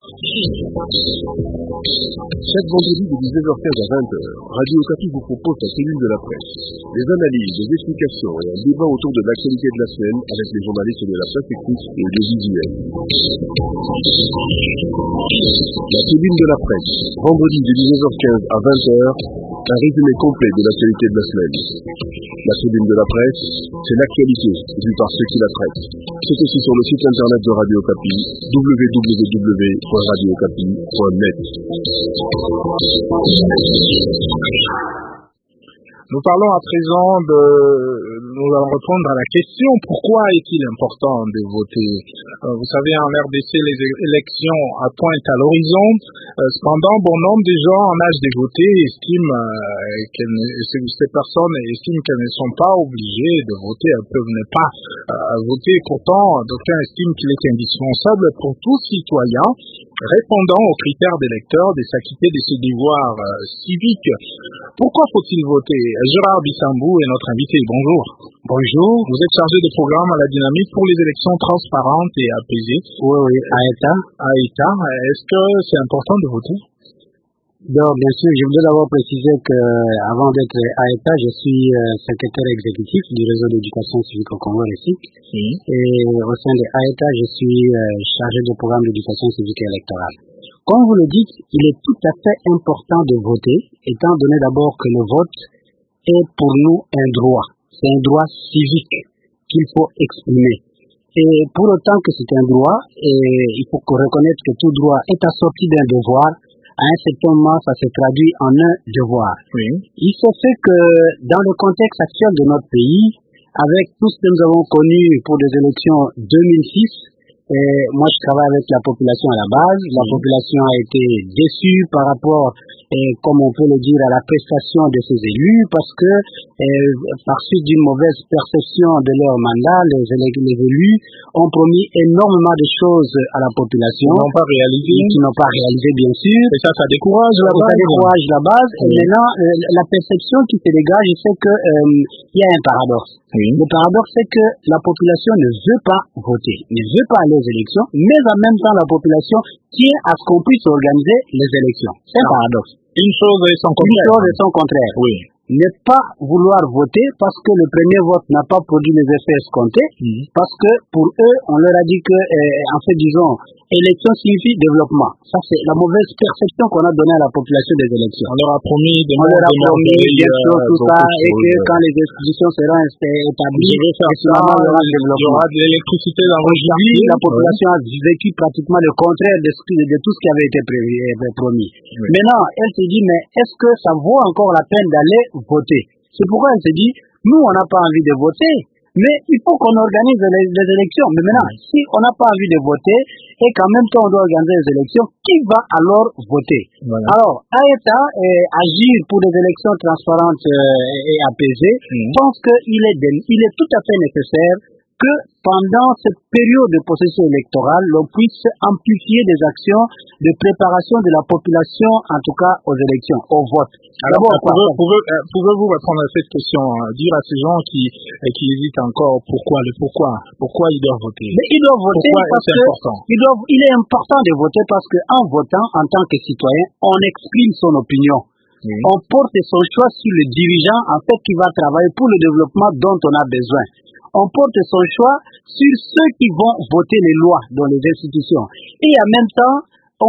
Chaque vendredi de 19h15 à 20h, Radio Okapi vous propose la tribune de la presse. Des analyses, des explications et un débat autour de l'actualité de la semaine avec les journalistes de la presse écrite et audiovisuelle. La tribune de la presse, vendredi de 19h15 à 20h, un résumé complet de l'actualité de la semaine. La tribune de la presse, c'est l'actualité vue par ceux qui la traitent. C'est aussi sur le site internet de Radio Okapi, www.radiookapi.net. Nous parlons à présent nous allons répondre à la question pourquoi est-il important de voter. Vous savez, en RDC, les élections pointent à l'horizon. Cependant, bon nombre de gens en âge de voter ces personnes estiment qu'elles ne sont pas obligées de voter, elles peuvent ne pas voter. Pourtant, d'aucuns estiment qu'il est indispensable pour tout citoyen répondant aux critères d'électeur de s'acquitter de ses devoirs civiques. Pourquoi faut-il voter? Gérard Bissambou est notre invité. Bonjour. Bonjour. Vous êtes chargé de programme à la dynamique pour les élections transparentes et apaisées. Oui, à État. Est-ce que c'est important de voter? Donc, bien sûr, je voulais d'abord préciser que, avant d'être à État, je suis secrétaire exécutif du réseau d'éducation civique au Congo ici. Et au sein de AETA, je suis chargé de programme d'éducation civique et électorale. Comme vous le dites, il est tout à fait important de voter, étant donné d'abord que le vote est pour nous un droit. C'est un droit civique qu'il faut exprimer. Et pour autant que c'est un droit, il faut reconnaître que tout droit est assorti d'un devoir. À un certain moment, ça se traduit en un devoir. Oui. Il se fait que dans le contexte actuel de notre pays, avec tout ce que nous avons connu pour des élections 2006, moi je travaille avec la population à la base. La population a été déçue par rapport, comme on peut le dire, à la prestation de ces élus, parce que par suite d'une mauvaise perception de leur mandat, les élus ont promis énormément de choses à la population. Qui n'ont pas réalisé, bien sûr. Et ça décourage la base. Ça décourage la base. Et maintenant, la perception qui se dégage, c'est que il y a un paradoxe. Oui. Le paradoxe, c'est que la population ne veut pas voter, ne veut pas aller aux élections, mais en même temps, la population tient à ce qu'on puisse organiser les élections. C'est un paradoxe. Une chose et son contraire. Oui. Ne pas vouloir voter parce que le premier vote n'a pas produit les effets escomptés, parce que pour eux, on leur a dit que, en fait, disons, élection signifie développement. Ça, c'est la mauvaise perception qu'on a donnée à la population des élections. On leur a promis bien sûr, tout ça, et que quand les institutions seront établies, il y aura de l'électricité dans vos Aujourd'hui, la population a vécu pratiquement le contraire de tout ce qui avait été promis. Oui. Maintenant, elle se dit, mais est-ce que ça vaut encore la peine d'aller voter? C'est pourquoi elle se dit, nous, on n'a pas envie de voter, mais il faut qu'on organise les élections. Mais maintenant, si on n'a pas envie de voter et qu'en même temps on doit organiser les élections, qui va alors voter? Voilà. Alors, AETA, agir pour des élections transparentes et apaisées, pense qu'il est tout à fait nécessaire que pendant cette période de processus électoral, l'on puisse amplifier des actions de préparation de la population, en tout cas aux élections, au vote. Alors, pouvez-vous répondre à cette question, dire à ces gens qui hésitent encore pourquoi ils doivent voter? Mais ils doivent voter parce que il est important de voter parce que en votant, en tant que citoyen, on exprime son opinion. On porte son choix sur le dirigeant, en fait, qui va travailler pour le développement dont on a besoin. On porte son choix sur ceux qui vont voter les lois dans les institutions. Et en même temps,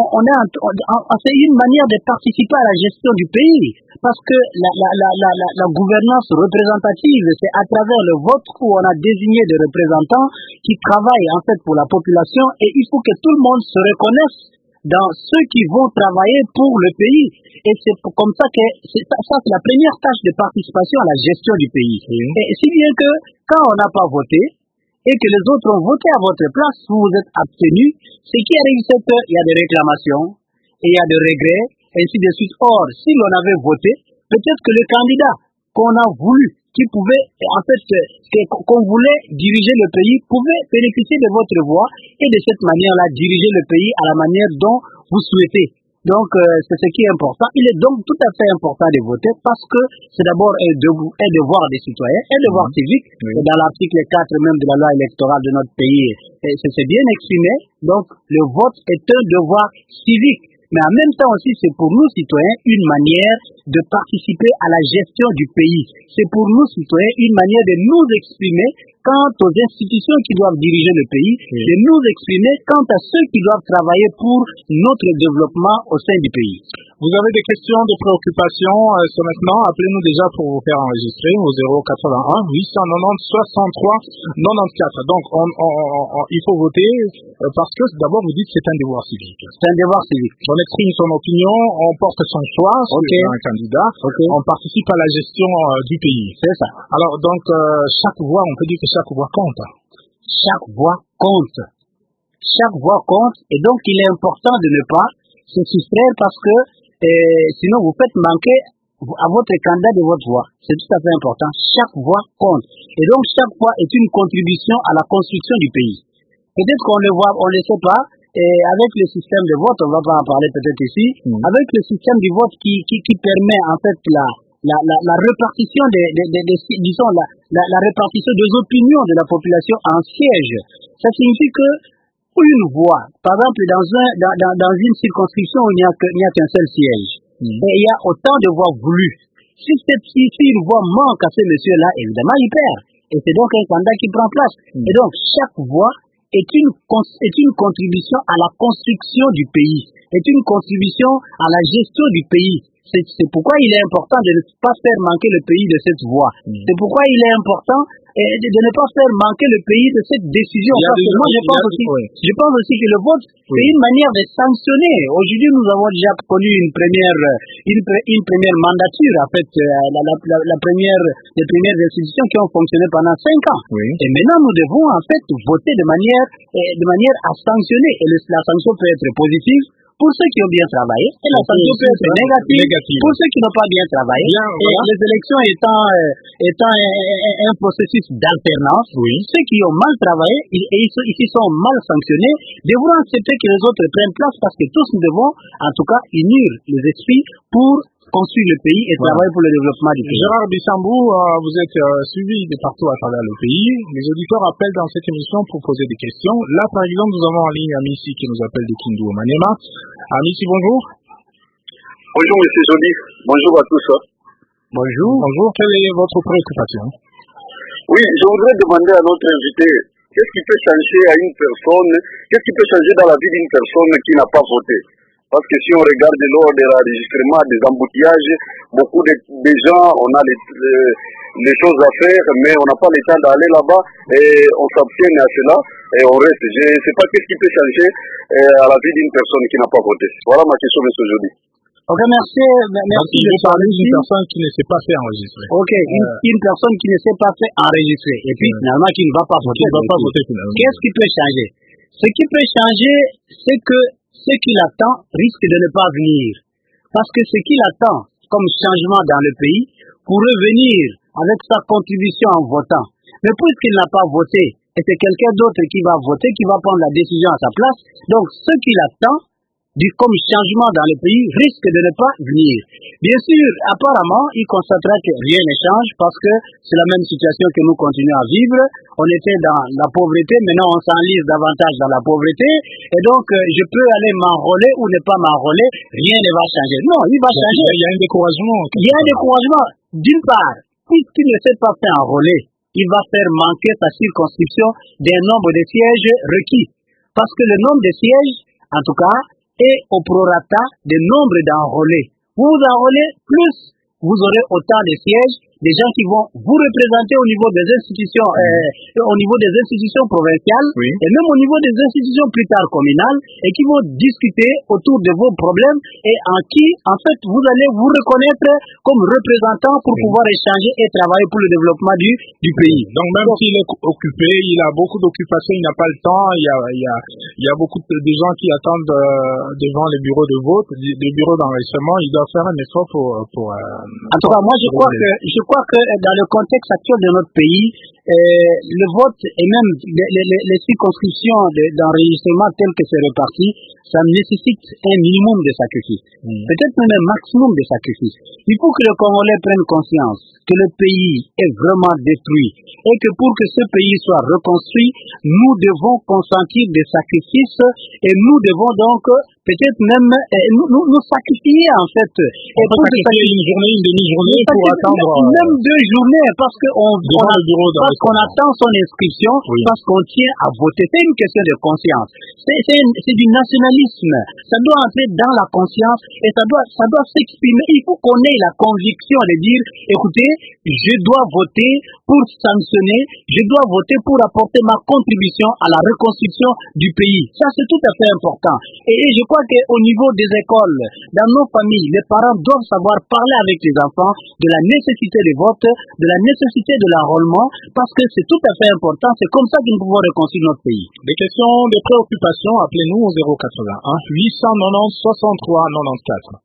c'est une manière de participer à la gestion du pays. Parce que la gouvernance représentative, c'est à travers le vote où on a désigné des représentants qui travaillent en fait pour la population. Et il faut que tout le monde se reconnaisse dans ceux qui vont travailler pour le pays. Et c'est comme ça que c'est la première tâche de participation à la gestion du pays. Et si bien que quand on n'a pas voté et que les autres ont voté à votre place, vous vous êtes abstenus, ce qui arrive, c'est qu'il y a des réclamations, et il y a des regrets, et ainsi de suite. Or, si l'on avait voté, peut-être que le candidat qu'on a voulu, qui pouvait, en fait, qu'on voulait diriger le pays, pouvait bénéficier de votre voix et de cette manière-là diriger le pays à la manière dont vous souhaitez. Donc, c'est ce qui est important. Il est donc tout à fait important de voter parce que c'est d'abord un devoir des citoyens, un devoir civique. Et dans l'article 4 même de la loi électorale de notre pays, c'est bien exprimé. Donc, le vote est un devoir civique. Mais en même temps aussi, c'est pour nous citoyens une manière de participer à la gestion du pays. C'est pour nous citoyens une manière de nous exprimer quant aux institutions qui doivent diriger le pays, de nous exprimer quant à ceux qui doivent travailler pour notre développement au sein du pays. Vous avez des questions, des préoccupations ce maintenant, appelez-nous déjà pour vous faire enregistrer au 081 890 63 94. Donc, il faut voter parce que d'abord vous dites que c'est un devoir civique. C'est un devoir civique. On exprime son opinion, on porte son choix sur un candidat, on participe à la gestion du pays. C'est ça. Alors, donc, chaque voix, on peut dire que chaque voix compte. Chaque voix compte. Chaque voix compte. Et donc, il est important de ne pas se soustraire parce que sinon vous faites manquer à votre candidat de votre voix. C'est tout à fait important. Chaque voix compte. Et donc, chaque voix est une contribution à la construction du pays. Peut-être qu'on le voit, on ne le sait pas. Et avec le système de vote, on ne va pas en parler peut-être ici, avec le système du vote qui permet en fait la répartition disons la répartition des opinions de la population en sièges. Ça signifie que une voix, par exemple dans une circonscription où il n'y a qu'un seul siège, et il y a autant de voix voulues. Si une voix manque à ce monsieur-là, évidemment il perd. Et c'est donc un candidat qui prend place. Et donc chaque voix est une contribution à la construction du pays, est une contribution à la gestion du pays. C'est pourquoi il est important de ne pas faire manquer le pays de cette voie. C'est pourquoi il est important de ne pas faire manquer le pays de cette décision. Parce que moi, je pense aussi que le vote, c'est une manière de sanctionner. Aujourd'hui, nous avons déjà connu une première mandature, en fait, les premières institutions qui ont fonctionné pendant 5 ans. Et maintenant, nous devons, en fait, voter de manière à sanctionner. Et la sanction peut être positive pour ceux qui ont bien travaillé, et la sanction peut être négative pour ceux qui n'ont pas bien travaillé. Et les élections étant un processus d'alternance, ceux qui ont mal travaillé et ici sont mal sanctionnés devront accepter que les autres prennent place parce que tous nous devons, en tout cas, unir les esprits pour construire le pays et travailler pour le développement du pays. Gérard Bissambou, vous êtes suivi de partout à travers le pays. Les auditeurs appellent dans cette émission pour poser des questions. Là, par exemple, nous avons en ligne Amici qui nous appelle de Kindu au Maniema. Amici, bonjour. Bonjour, monsieur Joly. Bonjour à tous. Bonjour. Bonjour. Quelle est votre préoccupation? Oui, je voudrais demander à notre invité, qu'est-ce qui peut changer à une personne, qu'est-ce qui peut changer dans la vie d'une personne qui n'a pas voté? Parce que si on regarde lors de l'enregistrement des embouteillages, beaucoup de gens, on a les choses à faire, mais on n'a pas le temps d'aller là-bas et on s'abstient à cela et on reste. Je ne sais pas qu'est-ce qui peut changer à la vie d'une personne qui n'a pas voté. Voilà ma question, monsieur Joly. Ok, merci de parler d'une personne qui ne s'est pas fait enregistrer. Ok, une personne qui ne s'est pas fait enregistrer et puis finalement qui ne va pas voter. Qu'est-ce qui peut changer? Ce qui peut changer, c'est que ce qui l'attend risque de ne pas venir. Parce que ce qui l'attend comme changement dans le pays pourrait venir avec sa contribution en votant. Mais puisqu'il n'a pas voté, et c'est quelqu'un d'autre qui va voter, qui va prendre la décision à sa place, donc ce qui l'attend comme changement dans le pays risque de ne pas venir. Bien sûr, apparemment, il constatera que rien ne change parce que c'est la même situation que nous continuons à vivre. On était dans la pauvreté, maintenant on s'enlise davantage dans la pauvreté. Et donc, je peux aller m'enrôler ou ne pas m'enrôler, rien ne va changer. Non, il va changer. Il y a un découragement. Il y a un découragement. D'une part, puisqu'il ne s'est pas fait enrôler, il va faire manquer sa circonscription d'un nombre de sièges requis. Parce que le nombre de sièges, en tout cas, est au prorata du nombre d'enrôlés. Vous vous enrôlez, plus vous aurez autant de sièges, des gens qui vont vous représenter au niveau des institutions, provinciales, et même au niveau des institutions plus tard communales, et qui vont discuter autour de vos problèmes, et en qui, en fait, vous allez vous reconnaître comme représentant pour pouvoir échanger et travailler pour le développement du pays. Donc même s'il est occupé, il a beaucoup d'occupations, il n'a pas le temps, il y a beaucoup de gens qui attendent devant les bureaux de vote, des bureaux d'enregistrement, il doit faire un effort pour en tout cas, moi je crois que dans le contexte actuel de notre pays, le vote et même les circonscriptions d'enregistrement telles que c'est réparti, ça nécessite un minimum de sacrifices, peut-être même un maximum de sacrifices. Il faut que le Congolais prenne conscience que le pays est vraiment détruit et que pour que ce pays soit reconstruit, nous devons consentir des sacrifices et nous devons donc peut-être même nous sacrifier en fait. Et pour sacrifier une journée, une demi-journée pour attendre... Même 2 journées parce qu'on attend son inscription, parce qu'on tient à voter. C'est une question de conscience. C'est du nationalisme. Ça doit entrer dans la conscience et ça doit s'exprimer. Il faut qu'on ait la conviction de dire, écoutez, je dois voter pour sanctionner, je dois voter pour apporter ma contribution à la reconstruction du pays. Ça, c'est tout à fait important. Et je crois qu'au niveau des écoles, dans nos familles, les parents doivent savoir parler avec les enfants de la nécessité du vote, de la nécessité de l'enrôlement, parce que c'est tout à fait important. C'est comme ça que nous pouvons reconstruire notre pays. Des questions, des préoccupations, appelez-nous au 081 890 63 94.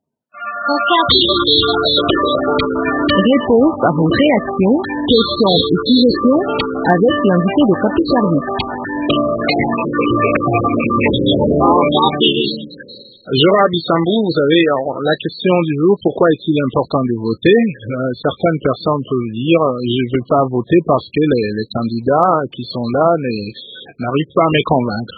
Réponse à vos réactions, questions et suggestions avec l'invité de Papi Charlie. Jora Bissambou, vous avez la question du jour, pourquoi est-il important de voter? Certaines personnes peuvent dire, je ne vais pas voter parce que les candidats qui sont là n'arrivent pas à me convaincre.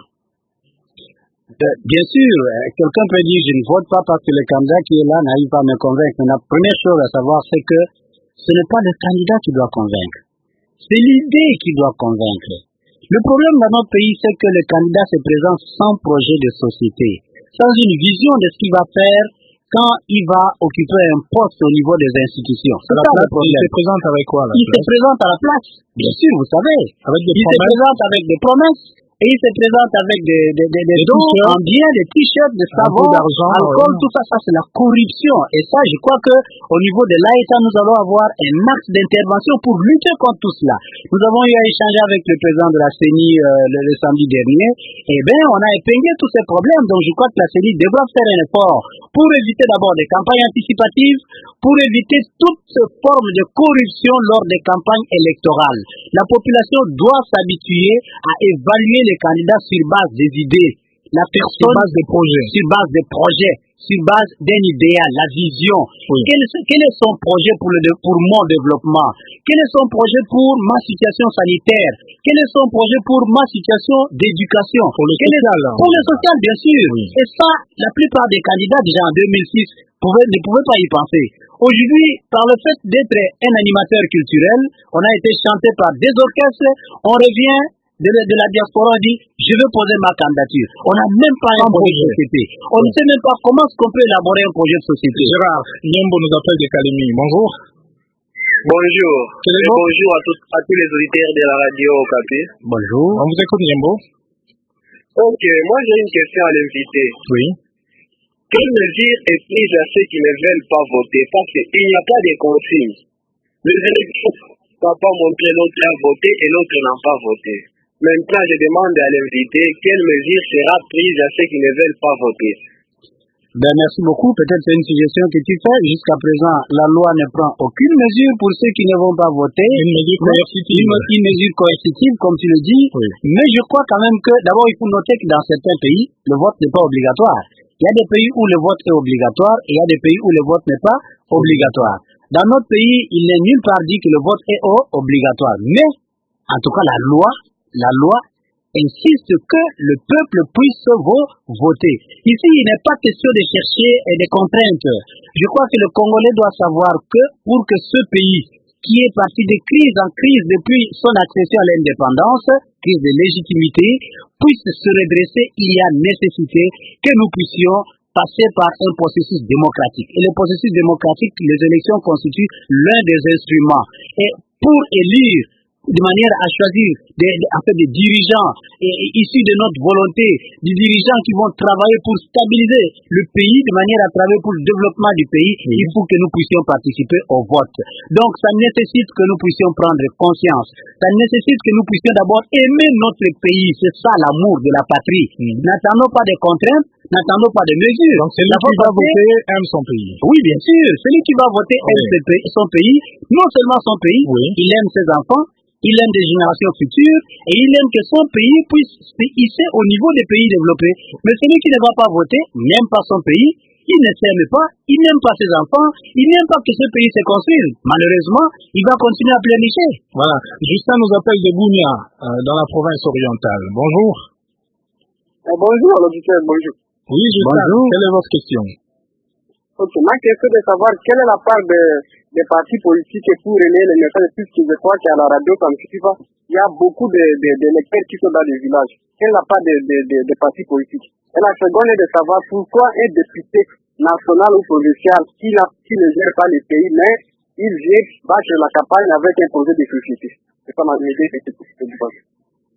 Bien sûr, quelqu'un peut dire je ne vote pas parce que le candidat qui est là n'arrive pas à me convaincre. Mais la première chose à savoir, c'est que ce n'est pas le candidat qui doit convaincre. C'est l'idée qui doit convaincre. Le problème dans notre pays, c'est que le candidat se présente sans projet de société, sans une vision de ce qu'il va faire quand il va occuper un poste au niveau des institutions. C'est ça le problème. Il se présente avec quoi là? Il se présente à la place, bien sûr, vous savez. Il se présente avec des promesses. Et il se présente avec des dons en bien, des t-shirts, des savons, alcool, tout ça, c'est la corruption. Et ça, je crois que au niveau de l'État, nous allons avoir un axe d'intervention pour lutter contre tout cela. Nous avons eu à échanger avec le président de la CENI le samedi dernier. Eh bien, on a épinglé tous ces problèmes. Donc, je crois que la CENI devra faire un effort pour éviter d'abord des campagnes anticipatives, pour éviter toute forme de corruption lors des campagnes électorales. La population doit s'habituer à évaluer les candidats sur base des idées. La personne sur base des projets. Sur base des projets, sur base d'un idéal, la vision. Oui. Quel est son projet pour mon développement? Quel est son projet pour ma situation sanitaire? Quel est son projet pour ma situation d'éducation? Pour le social. Pour le social, bien sûr. Oui. Et ça, la plupart des candidats déjà en 2006 ne pouvaient pas y penser. Aujourd'hui, par le fait d'être un animateur culturel, on a été chanté par des orchestres, on revient de la diaspora, on dit je veux poser ma candidature. On n'a même pas un projet de société. On ne sait même pas comment est-ce qu'on peut élaborer un projet de société. Gérard, Niembo nous appelle de Kalemi. Bonjour. Bonjour. Et bonjour à tous les auditeurs de la radio Okapi. Bonjour. On vous écoute, Niembo. Ok, moi j'ai une question à l'invité. Oui. Quelle mesure est prise à ceux qui ne veulent pas voter? Parce qu'il n'y a pas de consignes. Les élections ne vont pas montrer l'autre a voté et l'autre n'a pas voté. Maintenant, je demande à l'invité quelle mesure sera prise à ceux qui ne veulent pas voter. Merci beaucoup. Peut-être c'est une suggestion que tu fais. Jusqu'à présent, la loi ne prend aucune mesure pour ceux qui ne vont pas voter. Une mesure coercitive. Une mesure coercitive, comme tu le dis. Oui. Mais je crois quand même que, d'abord, il faut noter que dans certains pays, le vote n'est pas obligatoire. Il y a des pays où le vote est obligatoire et il y a des pays où le vote n'est pas obligatoire. Dans notre pays, il n'est nulle part dit que le vote est obligatoire. Mais, en tout cas, la loi insiste que le peuple puisse voter. Ici, il n'est pas question de chercher des contraintes. Je crois que le Congolais doit savoir que pour que ce pays, qui est parti de crise en crise depuis son accession à l'indépendance, crise de légitimité, puisse se redresser, il y a nécessité que nous puissions passer par un processus démocratique. Et le processus démocratique, les élections constituent l'un des instruments. Et pour élire de manière à choisir des dirigeants issus de notre volonté, des dirigeants qui vont travailler pour stabiliser le pays, de manière à travailler pour le développement du pays, il faut que nous puissions participer au vote. Donc ça nécessite que nous puissions prendre conscience, ça nécessite que nous puissions d'abord aimer notre pays, c'est ça l'amour de la patrie. N'attendons pas des contraintes, n'attendons pas de mesures. Donc celui qui va voter aime son pays. Oui, bien sûr. Celui qui va voter aime son pays, non seulement son pays, il aime ses enfants, il aime des générations futures, et il aime que son pays puisse se hisser au niveau des pays développés. Mais celui qui ne va pas voter n'aime pas son pays, il ne s'aime pas, il n'aime pas ses enfants, il n'aime pas que ce pays se construise. Malheureusement, il va continuer à pleurnicher. Voilà. Justin nous appelle de Bounia, dans la province orientale. Bonjour. Bonjour, l'auditeur, bonjour. Oui, Justin, quelle est votre question? Ok, ma question est de savoir quelle est la part des partis politiques pour relayer les messages, puisque je crois qu'à la radio, comme tu vois, il y a beaucoup d'électeurs qui sont dans les villages. Quelle est la part des partis politiques? Et la seconde est de savoir pourquoi un député national ou provincial qui ne gère pas les pays, mais il vient battre la campagne avec un projet de société. C'est ça ma idée, c'est tout ce que je pense.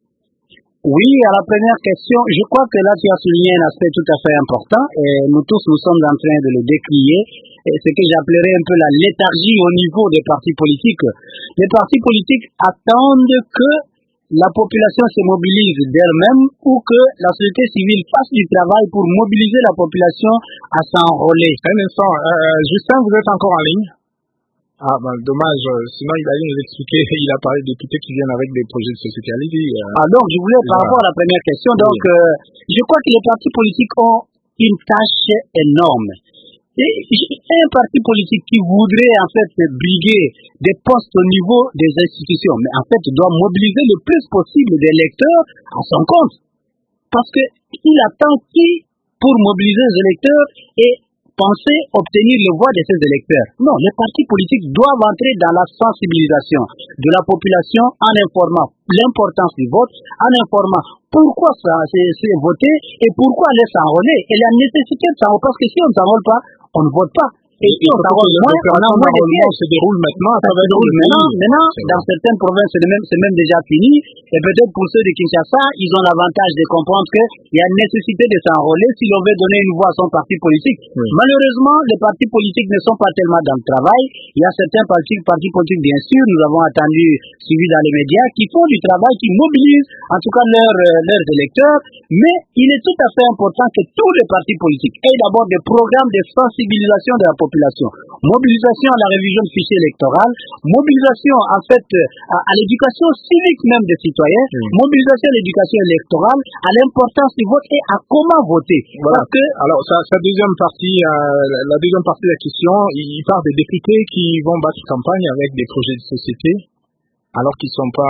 Oui, à la première question, je crois que là tu as souligné un aspect tout à fait important et nous tous nous sommes en train de le décrier. Et ce que j'appellerais un peu la léthargie au niveau des partis politiques. Les partis politiques attendent que la population se mobilise d'elle-même ou que la société civile fasse du travail pour mobiliser la population à s'enrôler. Un instant, Justin, vous êtes encore en ligne? Ah, ben, dommage, sinon il allait nous expliquer, il a parlé de députés qui viennent avec des projets de société. Donc je voulais, par rapport à la première question, donc je crois que les partis politiques ont une tâche énorme. Et un parti politique qui voudrait en fait briguer des postes au niveau des institutions, mais en fait doit mobiliser le plus possible d'électeurs à son compte. Parce qu'il attend qui pour mobiliser les électeurs et penser obtenir le voix de ces électeurs. Non, les partis politiques doivent entrer dans la sensibilisation de la population en informant l'importance du vote, en informant pourquoi c'est voter et pourquoi aller s'enrôler et la nécessité de s'enrôler. Parce que si on ne s'enrôle pas, on ne vote pas. Et si on s'enrôle moins, on a moins de pièces. Se déroule maintenant à travers le maintenant, dans certaines provinces, c'est même déjà fini. Et peut-être pour ceux de Kinshasa, ils ont l'avantage de comprendre qu'il y a une nécessité de s'enrôler si l'on veut donner une voix à son parti politique. Oui. Malheureusement, les partis politiques ne sont pas tellement dans le travail. Il y a certains partis politiques, bien sûr, nous avons suivi dans les médias, qui font du travail, qui mobilisent en tout cas leurs électeurs. Mais il est tout à fait important que tous les partis politiques aient d'abord des programmes de sensibilisation de la population. Mobilisation à la révision du fichier électoral, mobilisation en fait à l'éducation civique même des citoyens, mobilisation à l'éducation électorale, à l'importance du vote et à comment voter. Voilà. Parce que, alors, sa deuxième partie, la deuxième partie de la question, il parle des députés qui vont battre campagne avec des projets de société, alors qu'ils ne sont pas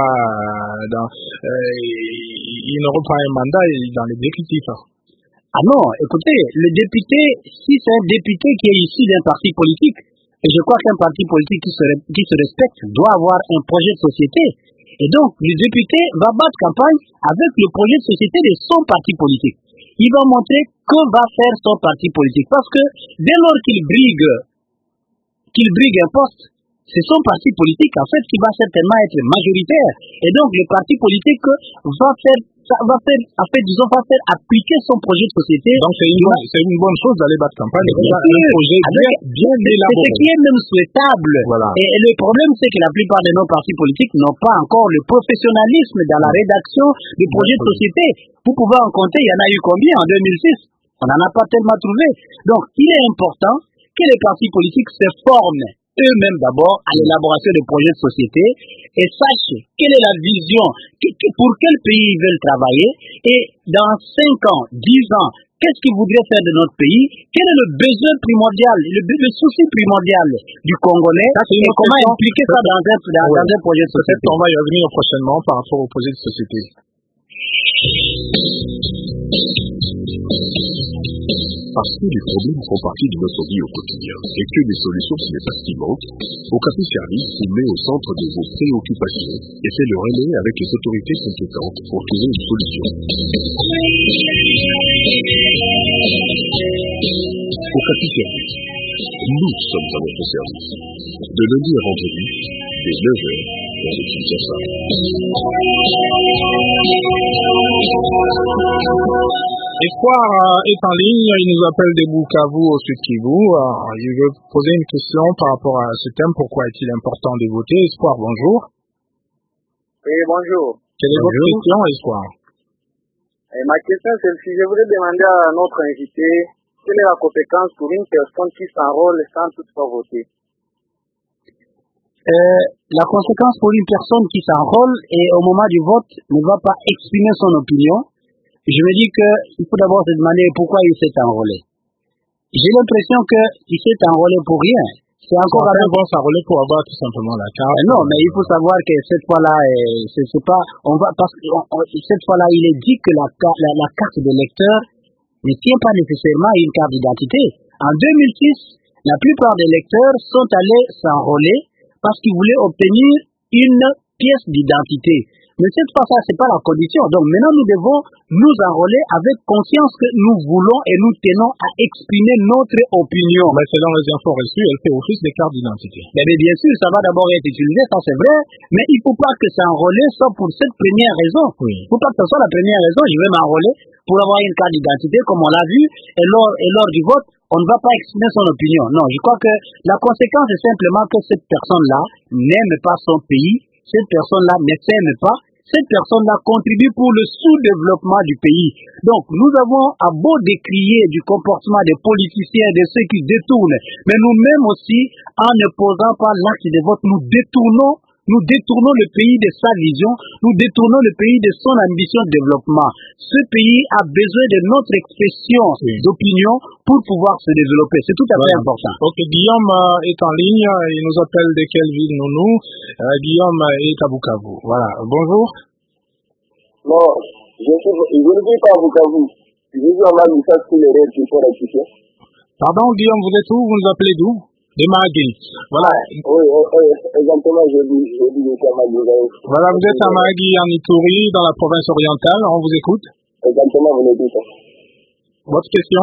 ils n'auront pas un mandat dans l'exécutif. Ah non, écoutez, le député, si c'est un député qui est issu d'un parti politique, et je crois qu'un parti politique qui se respecte doit avoir un projet de société. Et donc, le député va battre campagne avec le projet de société de son parti politique. Il va montrer que va faire son parti politique. Parce que dès lors qu'il brigue un poste, c'est son parti politique en fait qui va certainement être majoritaire. Et donc, le parti politique va faire appliquer son projet de société. Donc c'est une bonne chose d'aller battre campagne avec un projet bien élaboré. C'est ce qui est même souhaitable. Voilà. Et le problème, c'est que la plupart de nos partis politiques n'ont pas encore le professionnalisme dans la rédaction des projets de société. Vous pouvez en compter, il y en a eu combien en 2006? On n'en a pas tellement trouvé. Donc il est important que les partis politiques se forment eux-mêmes d'abord à l'élaboration des projets de société et sachent quelle est la vision, pour quel pays ils veulent travailler et dans 5 ans, 10 ans, qu'est-ce qu'ils voudraient faire de notre pays, quel est le besoin primordial, le souci primordial du Congolais et comment impliquer ça dans un projet de société. On va y revenir prochainement par rapport au projet de société. Parce que les problèmes font partie de notre vie au quotidien et que des solutions ce n'est pas ce qui manque, Okapi Service vous met au centre de vos préoccupations et fait le relais avec les autorités compétentes pour trouver une solution. Okapi Service. Nous sommes à votre service. De lundi à vendredi, dès 9h, dans le Kinshasa. Espoir est en ligne, il nous appelle de Bukavu au Sud Kivu. Il veut poser une question par rapport à ce thème. Pourquoi est-il important de voter? Espoir, bonjour. Oui, bonjour. Quelle est votre question, Espoir? Et ma question c'est si je voudrais demander à notre invité quelle est la conséquence pour une personne qui s'enrôle sans toutefois voter. La conséquence pour une personne qui s'enrôle et au moment du vote ne va pas exprimer son opinion, je me dis qu'il faut d'abord se demander pourquoi il s'est enrôlé. J'ai l'impression qu'il s'est enrôlé pour rien. C'est encore bon s'enrôler pour avoir tout simplement la carte. Non, mais il faut savoir que cette fois-là, c'est pas, cette fois-là, il est dit que la carte d'électeur ne tient pas nécessairement à une carte d'identité. En 2006, la plupart des électeurs sont allés s'enrôler parce qu'ils voulaient obtenir une pièce d'identité. Mais cette fois-là, c'est pas la condition. Donc maintenant, nous devons nous enrôler avec conscience que nous voulons et nous tenons à exprimer notre opinion. Mais selon les infos reçues, elle fait office de carte d'identité. Mais bien sûr, ça va d'abord être utilisé, ça c'est vrai, mais il ne faut pas que s'enrôler soit pour cette première raison. Oui. Il ne faut pas que ce soit la première raison, je vais m'enrôler pour avoir une carte d'identité, comme on l'a vu, et lors du vote, on ne va pas exprimer son opinion. Non, je crois que la conséquence est simplement que cette personne-là n'aime pas son pays, cette personne-là ne s'aime pas, cette personne-là contribue pour le sous-développement du pays. Donc, nous avons à beau décrier du comportement des politiciens, de ceux qui détournent, mais nous-mêmes aussi, en ne posant pas l'acte de vote, nous détournons le pays de sa vision, nous détournons le pays de son ambition de développement. Ce pays a besoin de notre expression d'opinion pour pouvoir se développer. C'est tout à fait important. Ok, Guillaume est en ligne, il nous appelle de quelle ville, Nounou? Guillaume est à Bukavu. Voilà, bonjour. Non, je ne vis pas à Bukavu. Je vis en Mali-Sas qui les rêves qu'il faut rectifier. Pardon, Guillaume, vous êtes où? Vous nous appelez d'où? De Magui. Voilà. Oui, exactement, je dis à Magui. Voilà, vous êtes à Magui, en Ituri, dans la province orientale. On vous écoute. Exactement, vous le dites. Votre question?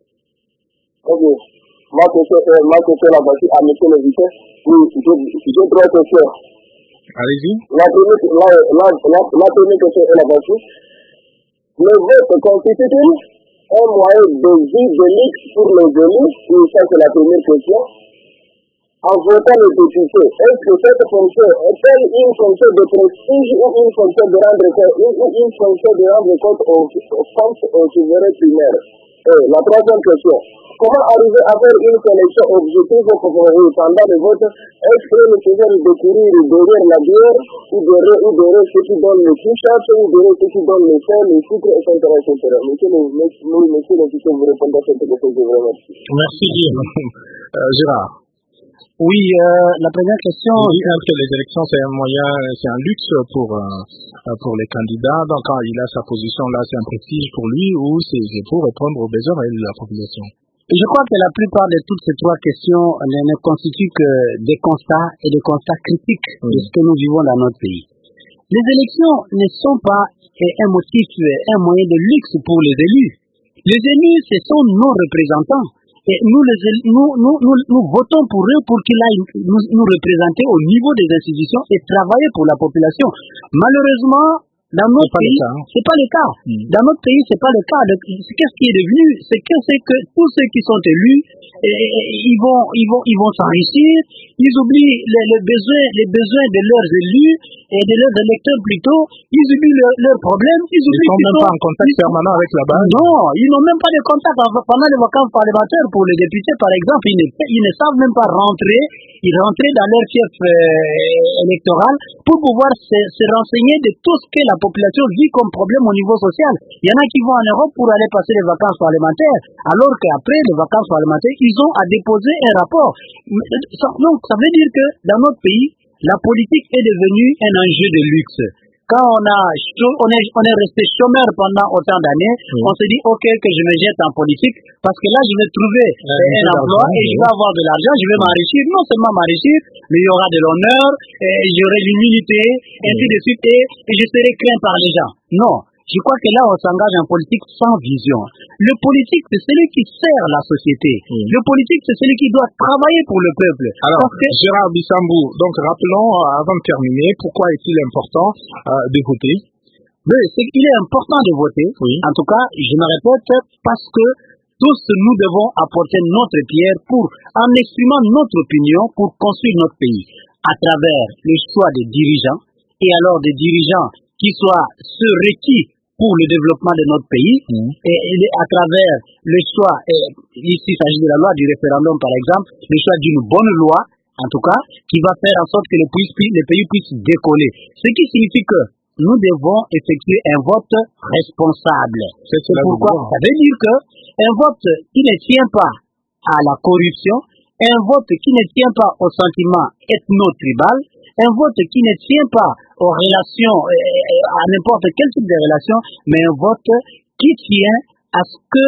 Ok. Ma question là-bas, à monsieur le vice. Oui, j'ai trois questions. Allez-y. La première question est là-bas. Le vote constitue un moyen de vie de luxe pour les élus. Et ça, c'est la première question. En votant les députés, est-ce que cette fonction est-elle une fonction de prestige ou une fonction de rendre compte aux souverains primaires? Et la troisième question, comment arriver à faire une sélection objective pendant le vote? Est-ce que le pouvoir de courir derrière la bière ou derrière ceux qui donnent les t-shirts ou derrière ceux qui donnent les fers, les sucres, etc. Monsieur le vice, vous répondez à cette question, je vous remercie. Merci Guillaume. Gérard. Oui, la première question. Oui, que les élections, c'est un moyen, c'est un luxe pour les candidats. Donc, quand il a sa position là, c'est un prestige pour lui ou c'est pour répondre aux besoins de la population? Je crois que la plupart de toutes ces trois questions ne constituent que des constats et des constats critiques de ce que nous vivons dans notre pays. Les élections ne sont pas un motif, un moyen de luxe pour les élus. Les élus, ce sont nos représentants. Et nous votons pour eux pour qu'ils aillent nous représenter au niveau des institutions et travailler pour la population. Malheureusement, dans notre pays, c'est pas le cas. Dans notre pays, c'est pas le cas. Qu'est-ce qui est devenu? C'est que tous ceux qui sont élus, ils vont s'enrichir. Ils oublient les besoins de leurs élus et de leurs électeurs plutôt. Ils oublient leurs problèmes. Ils sont même pas en contact permanent avec la base. Non, ils n'ont même pas de contact pendant les vacances parlementaires. Pour les députés, par exemple, ils ne savent même pas rentrer dans leur fief électoral pour pouvoir se renseigner de tout ce que la population vit comme problème au niveau social. Il y en a qui vont en Europe pour aller passer les vacances parlementaires, alors qu'après les vacances parlementaires, ils ont à déposer un rapport. Donc, ça veut dire que dans notre pays, la politique est devenue un enjeu de luxe. Quand on est resté chômeur pendant autant d'années, on se dit ok que je me jette en politique parce que là je vais trouver un emploi et je vais avoir de l'argent, je vais m'enrichir, non seulement m'enrichir, mais il y aura de l'honneur, j'aurai l'humilité, ainsi de suite, et je serai craint par les gens. Non. Je crois que là, on s'engage en politique sans vision. Le politique, c'est celui qui sert la société. Le politique, c'est celui qui doit travailler pour le peuple. Alors, Gérard Bissambou, donc rappelons, avant de terminer, pourquoi est-il important de voter? Il est important de voter. En tout cas, je me répète, parce que tous nous devons apporter notre pierre en exprimant notre opinion pour construire notre pays à travers le choix des dirigeants et alors des dirigeants qui soient ceux requis pour le développement de notre pays, et à travers le choix, ici il s'agit de la loi du référendum par exemple, le choix d'une bonne loi, en tout cas, qui va faire en sorte que le pays puisse décoller. Ce qui signifie que nous devons effectuer un vote responsable. C'est pourquoi ça veut dire que un vote qui ne tient pas à la corruption, un vote qui ne tient pas au sentiment ethno-tribal, un vote qui ne tient pas aux relations, à n'importe quel type de relation, mais un vote qui tient à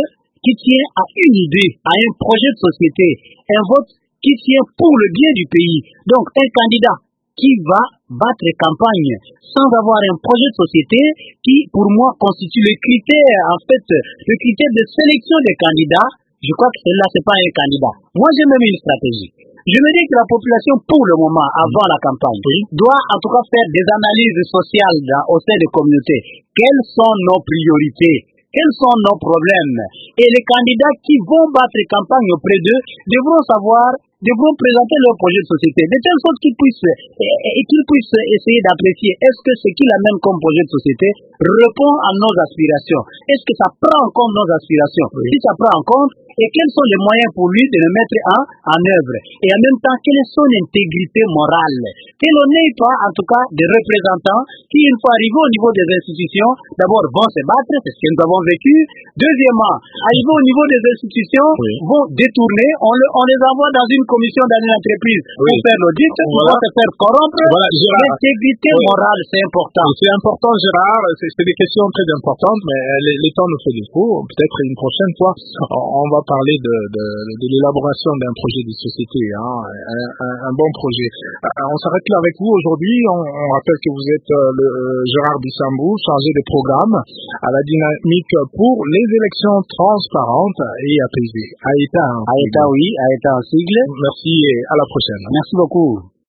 une idée, à un projet de société, un vote qui tient pour le bien du pays. Donc, un candidat qui va battre campagne sans avoir un projet de société qui, pour moi, constitue le critère de sélection des candidats. Je crois que celui-là, c'est pas un candidat. Moi, j'ai même une stratégie. Je me dis que la population, pour le moment, avant la campagne, doit en tout cas faire des analyses sociales au sein des communautés. Quelles sont nos priorités? Quels sont nos problèmes? Et les candidats qui vont battre campagne auprès d'eux devront présenter leur projet de société, de telle sorte qu'ils puissent essayer d'apprécier est-ce que ce qu'il amène comme projet de société répond à nos aspirations. Est-ce que ça prend en compte nos aspirations? Si ça prend en compte, et quels sont les moyens pour lui de le mettre en œuvre? Et en même temps, quelle est son intégrité morale? Que l'on n'ait pas, en tout cas, des représentants qui, une fois arrivés au niveau des institutions, d'abord vont se battre, c'est ce que nous avons vécu. Deuxièmement, arrivés au niveau des institutions, vont détourner, on les envoie dans une commission dans une entreprise pour faire l'audit, pour se faire corrompre. L'intégrité morale, c'est important. C'est important, Gérard, c'est des questions très importantes, mais le temps nous fait défaut. Peut-être une prochaine fois, on va parler de l'élaboration d'un projet de société, un bon projet. On s'arrête là avec vous aujourd'hui. On rappelle que vous êtes Gérard Bissambou, chargé de programme à la dynamique pour les élections transparentes et apaisées. AETA, oui, AETA en sigle. Merci et à la prochaine. Merci beaucoup.